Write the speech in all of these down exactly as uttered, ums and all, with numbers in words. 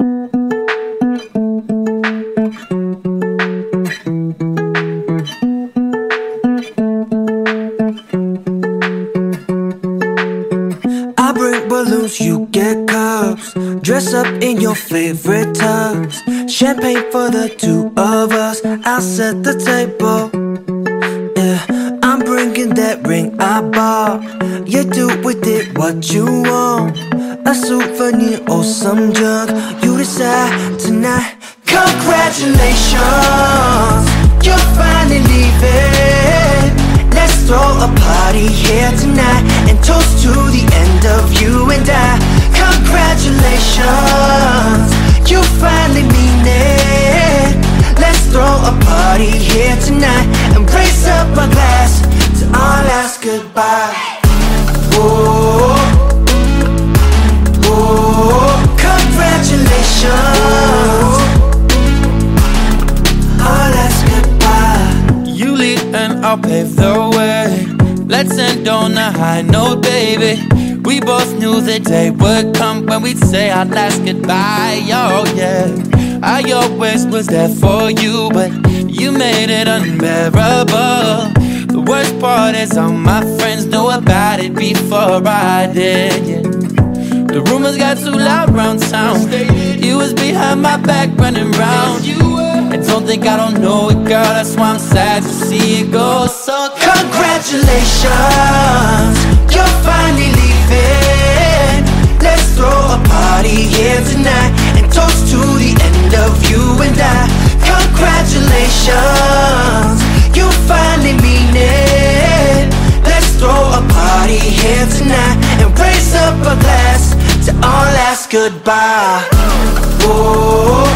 I bring balloons, you get cups. Dress up in your favorite tux. Champagne for the two of us. I'll set the table. Yeah, I'm bringing that ring I bought. You do with it what you want. A souvenir or some junk. You decide tonight. Congratulations, you're finally leaving. Let's throw a party here tonight and toast to the end of you and I. Congratulations, you finally mean it. Let's throw a party here tonight and raise up a glass to our last goodbye. Whoa, whoa, congratulations, our last goodbye. You lead and I'll pave the way. Let's end on a high note, baby. We both knew the day would come when we'd say our last goodbye. Oh yeah, I always was there for you, but you made it unbearable. The worst part is all my friends knew about it before I did, yeah. The rumors got too loud round town. You was behind my back running round. And don't think I don't know it, girl, that's why I'm sad to see it go. So congratulations, you're finally leaving. Let's throw a party here tonight and toast to the end of you and I. Congratulations, you finally mean it. Let's throw a party here tonight and raise up a glass to our last goodbye. Whoa,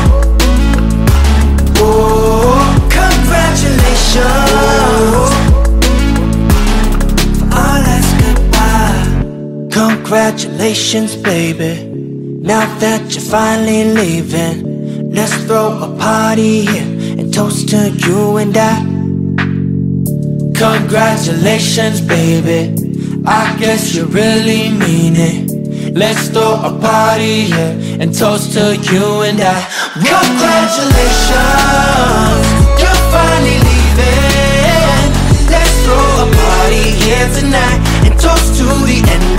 whoa, congratulations, our last goodbye. Congratulations, baby. Now that you're finally leaving, let's throw a party here and toast to you and I. Congratulations, baby. I guess you really mean it. Let's throw a party here and toast to you and I. Congratulations, you're finally leaving. Let's throw a party here tonight and toast to the end